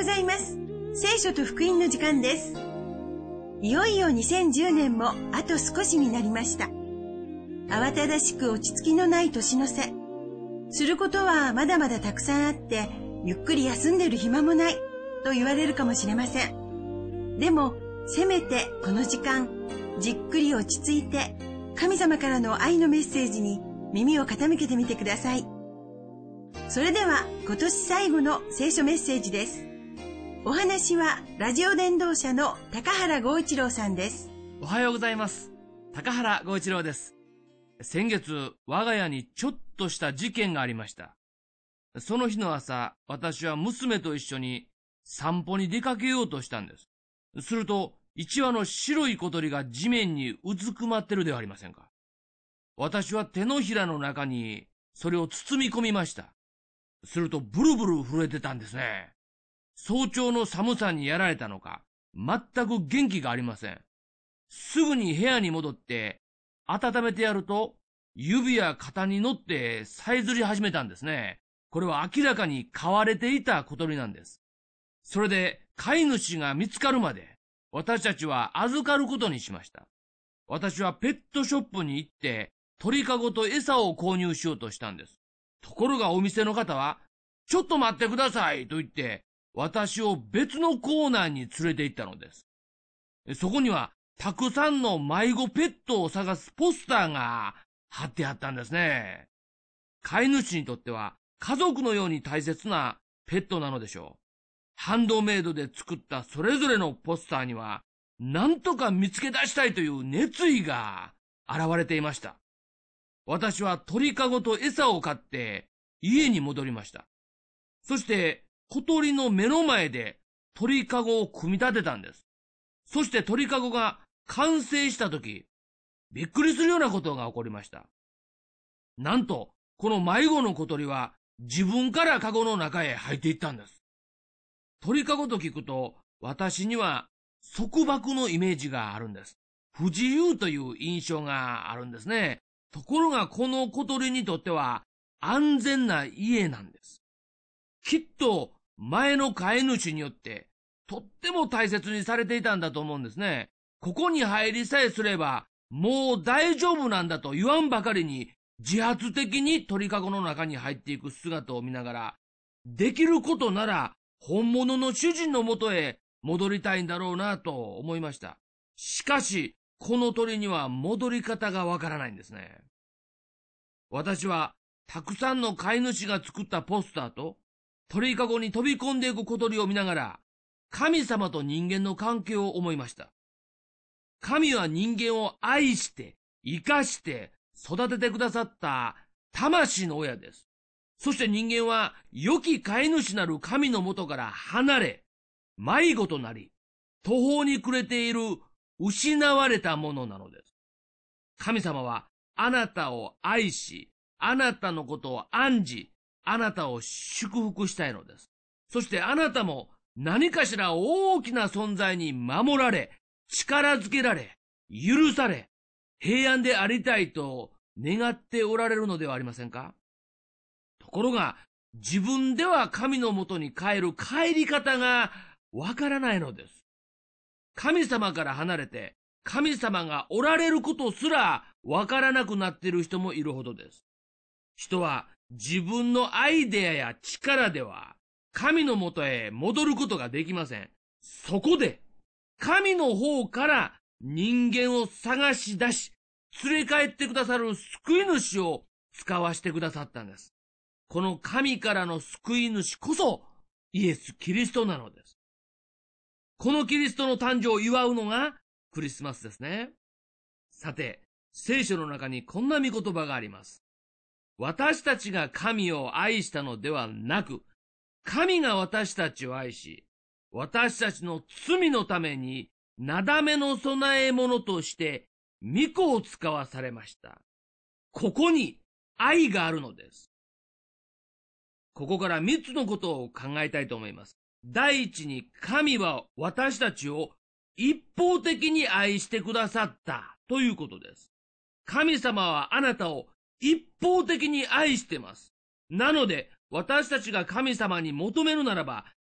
ございます。聖書と福音の時間です。いよいよ2010年もあと少しになりました。慌ただしく落ち着きのない年の瀬。することはまだまだたくさんあって、ゆっくり休んでる暇もないと言われるかもしれません。でも、せめてこの時間、じっくり落ち着いて、神様からの愛のメッセージに耳を傾けてみてください。それでは今年最後の聖書メッセージです。お話はラジオ伝道者の高原剛一郎さんです。 おはようございます。高原剛一郎です。先月、我が家にちょっとした事件がありました。その日の朝、私は娘と一緒に散歩に出かけようとしたんです。すると、一羽の白い小鳥が地面にうずくまってるではありませんか。私は手のひらの中にそれを包み込みました。するとブルブル震えてたんですね。早朝の寒さにやられたのか、全く元気がありません。すぐに部屋に戻って温めてやると、指や肩に乗ってさえずり始めたんですね。これは明らかに飼われていた小鳥なんです。それで飼い主が見つかるまで私たちは預かることにしました。私はペットショップに行って鳥かごと餌を購入しようとしたんです。ところがお店の方は、ちょっと待ってくださいと言って、私を別のコーナーに連れて行ったのです。そこには、たくさんの迷子ペットを探すポスターが貼ってあったんですね。飼い主にとっては、家族のように大切なペットなのでしょう。ハンドメイドで作ったそれぞれのポスターには、なんとか見つけ出したいという熱意が現れていました。私は鳥かごと餌を買って家に戻りました。そして小鳥の目の前で鳥かごを組み立てたんです。そして鳥かごが完成したとき、びっくりするようなことが起こりました。なんと、この迷子の小鳥は自分からかごの中へ入っていったんです。鳥かごと聞くと、私には束縛のイメージがあるんです。不自由という印象があるんですね。ところがこの小鳥にとっては安全な家なんです。きっと前の飼い主によってとっても大切にされていたんだと思うんですね。ここに入りさえすればもう大丈夫なんだと言わんばかりに自発的に鳥かごの中に入っていく姿を見ながら、できることなら本物の主人のもとへ戻りたいんだろうなと思いました。しかしこの鳥には戻り方がわからないんですね。私はたくさんの飼い主が作ったポスターと鳥かごに飛び込んでいく小鳥を見ながら、神様と人間の関係を思いました。神は人間を愛して生かして育ててくださった魂の親です。そして人間は良き飼い主なる神のもとから離れ、迷子となり途方に暮れている失われたものなのです。神様はあなたを愛し、あなたのことを案じ、あなたを祝福したいのです。そしてあなたも何かしら大きな存在に守られ、力づけられ、許され、平安でありたいと願っておられるのではありませんか？ところが、自分では神のもとに帰る帰り方がわからないのです。神様から離れて、神様がおられることすらわからなくなっている人もいるほどです。人は自分のアイデアや力では神のもとへ戻ることができません。そこで神の方から人間を探し出し、連れ帰ってくださる救い主を使わしてくださったんです。この神からの救い主こそイエス・キリストなのです。このキリストの誕生を祝うのがクリスマスですね。さて、聖書の中にこんな御言葉があります。私たちが神を愛したのではなく、神が私たちを愛し、私たちの罪のためになだめの供え物として御子を使わされました。ここに愛があるのです。ここから3つのことを考えたいと思います。第一に、神は私たちを一方的に愛してくださったということです。神様はあなたを一方的に愛してます。なので、私たちが神様に求めるならば、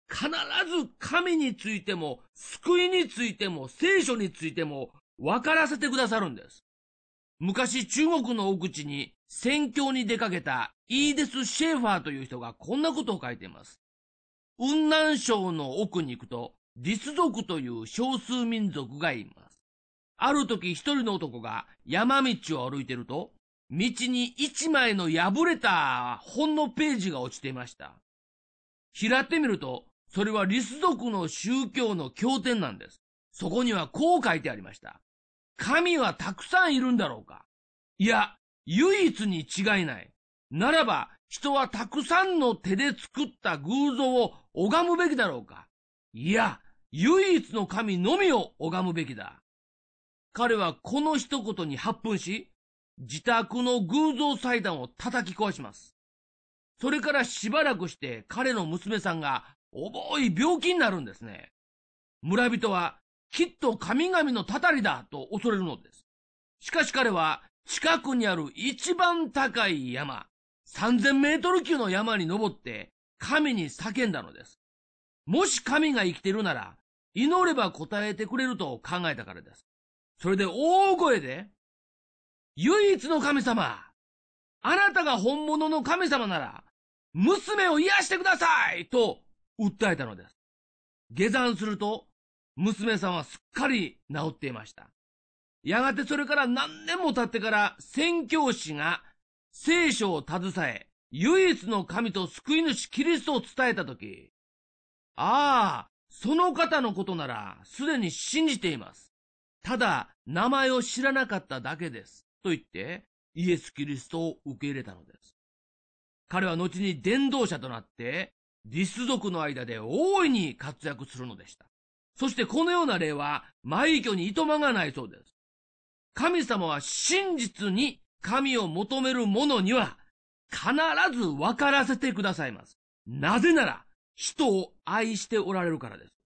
必ず神についても、救いについても、聖書についても、分からせてくださるんです。昔中国の奥地に宣教に出かけたイーデス・シェーファーという人がこんなことを書いています。雲南省の奥に行くと、ディス族という少数民族がいます。ある時一人の男が山道を歩いていると、道に一枚の破れた本のページが落ちていました。開ってみると、それはリス族の宗教の経典なんです。そこにはこう書いてありました。神はたくさんいるんだろうか。いや、唯一に違いない。ならば、人はたくさんの手で作った偶像を拝むべきだろうか。いや、唯一の神のみを拝むべきだ。彼はこの一言に発奮し、自宅の偶像祭壇を叩き壊します。それからしばらくして彼の娘さんが重い病気になるんですね。村人はきっと神々のたたりだと恐れるのです。しかし彼は近くにある一番高い山、3000メートル級の山に登って神に叫んだのです。もし神が生きているなら祈れば答えてくれると考えたからです。それで大声で、唯一の神様、あなたが本物の神様なら娘を癒してくださいと訴えたのです。下山すると娘さんはすっかり治っていました。やがてそれから何年も経ってから宣教師が聖書を携え、唯一の神と救い主キリストを伝えたとき、ああ、その方のことならすでに信じています。ただ名前を知らなかっただけです。と言ってイエス・キリストを受け入れたのです。彼は後に伝道者となってリス族の間で大いに活躍するのでした。そしてこのような例は枚挙にいとまがないそうです。神様は真実に神を求める者には必ず分からせてくださいます。なぜなら人を愛しておられるからです。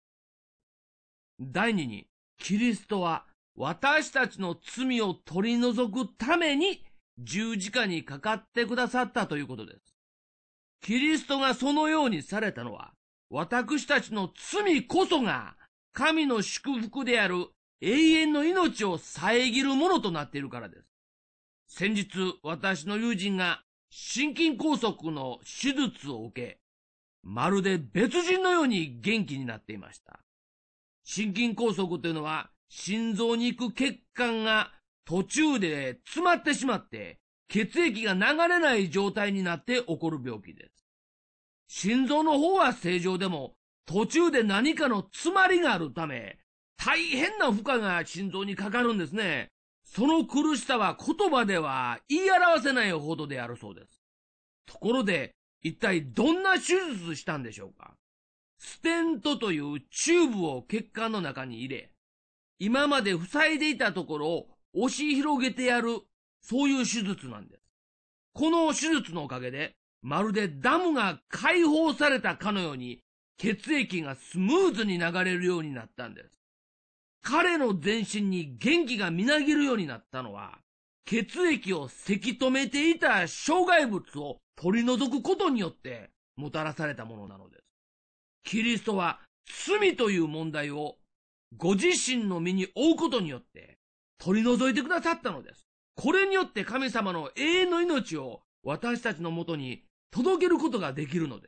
第二に、キリストは私たちの罪を取り除くために十字架にかかってくださったということです。キリストがそのようにされたのは、私たちの罪こそが神の祝福である永遠の命を遮るものとなっているからです。先日、私の友人が心筋梗塞の手術を受け、まるで別人のように元気になっていました。心筋梗塞というのは、心臓に行く血管が途中で詰まってしまって、血液が流れない状態になって起こる病気です。心臓の方は正常でも、途中で何かの詰まりがあるため、大変な負荷が心臓にかかるんですね。その苦しさは言葉では言い表せないほどであるそうです。ところで、一体どんな手術したんでしょうか。ステントというチューブを血管の中に入れ、今まで塞いでいたところを押し広げてやる、そういう手術なんです。この手術のおかげで、まるでダムが開放されたかのように、血液がスムーズに流れるようになったんです。彼の全身に元気がみなぎるようになったのは、血液をせき止めていた障害物を取り除くことによってもたらされたものなのです。キリストは罪という問題をご自身の身に負うことによって取り除いてくださったのです。これによって神様の永遠の命を私たちのもとに届けることができるのです。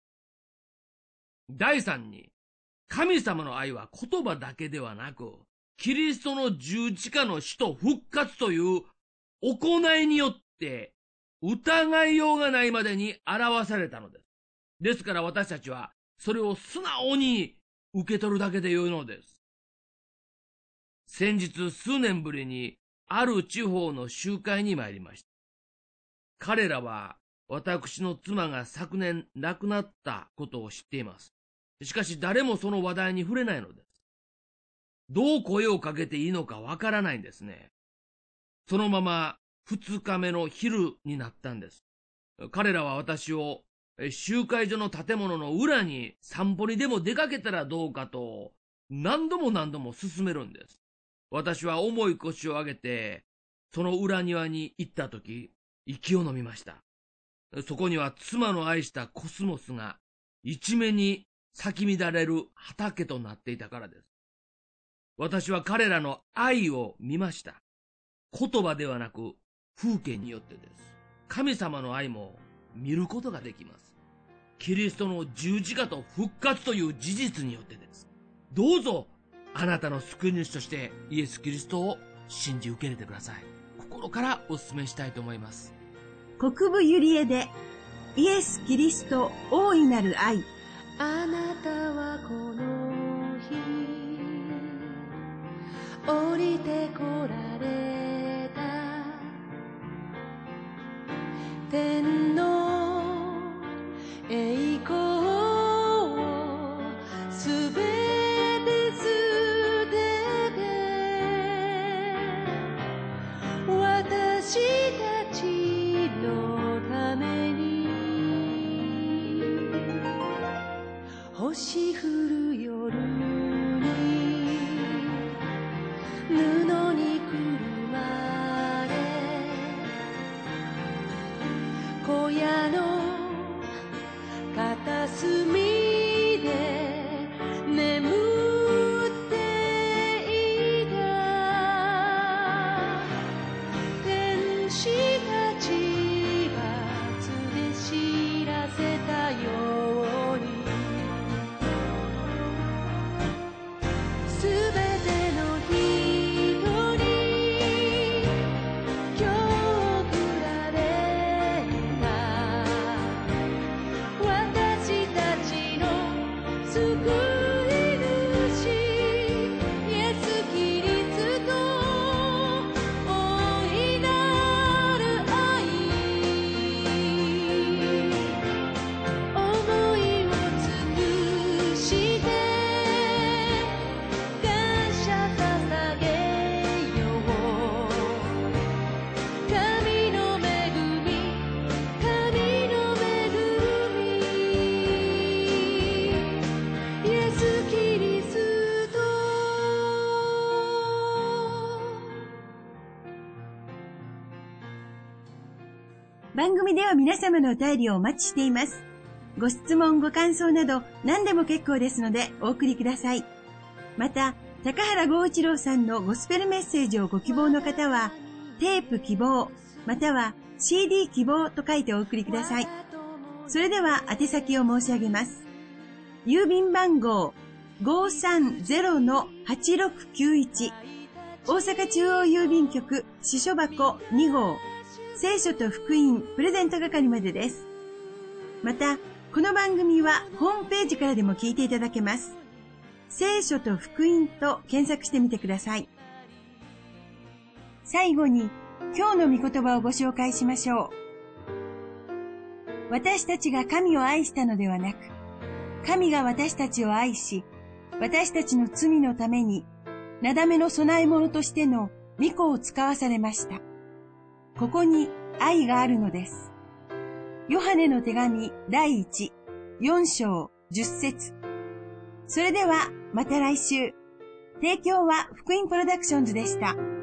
第三に、神様の愛は言葉だけではなく、キリストの十字架の死と復活という行いによって疑いようがないまでに表されたのです。ですから私たちはそれを素直に受け取るだけでよいのです。先日数年ぶりにある地方の集会に参りました。彼らは私の妻が昨年亡くなったことを知っています。しかし誰もその話題に触れないのです。どう声をかけていいのかわからないんですね。そのまま2日目の昼になったんです。彼らは私を集会所の建物の裏に散歩にでも出かけたらどうかと何度も勧めるんです。私は重い腰を上げてその裏庭に行ったとき、息を飲みました。そこには妻の愛したコスモスが一面に咲き乱れる畑となっていたからです。私は彼らの愛を見ました。言葉ではなく風景によってです。神様の愛も見ることができます。キリストの十字架と復活という事実によってです。どうぞあなたの救い主としてイエス・キリストを信じ受け入れてください。心からお勧めしたいと思います。 国分ゆりえでイエス・キリスト大いなる愛。 あなたはこの日降りてこられた天の栄光をすべて捨てて私たちのために星降る夜に布にくるまれ小屋の片隅で眠っていた天使たちが告げ知らせたようにすべての人に今日送られた私たちの救い主イエス・キリスト大いなる愛思いを尽くして感謝捧げよう神の恵み神の恵みイエス・キリスト番組では皆様のお便りをお待ちしています。ご質問ご感想など何でも結構ですのでお送りください。また高原剛一郎さんのゴスペルメッセージをご希望の方はテープ希望または CD 希望と書いてお送りください。それでは宛先を申し上げます。郵便番号 530-8691 大阪中央郵便局支所箱2号聖書と福音プレゼント係までです。またこの番組はホームページからでも聞いていただけます。聖書と福音と検索してみてください。最後に今日の御言葉をご紹介しましょう。私たちが神を愛したのではなく、神が私たちを愛し、私たちの罪のために、なだめの供え物としての御子を使わされました。ここに愛があるのです。ヨハネの手紙第1、4章10節。それではまた来週。提供は福音プロダクションズでした。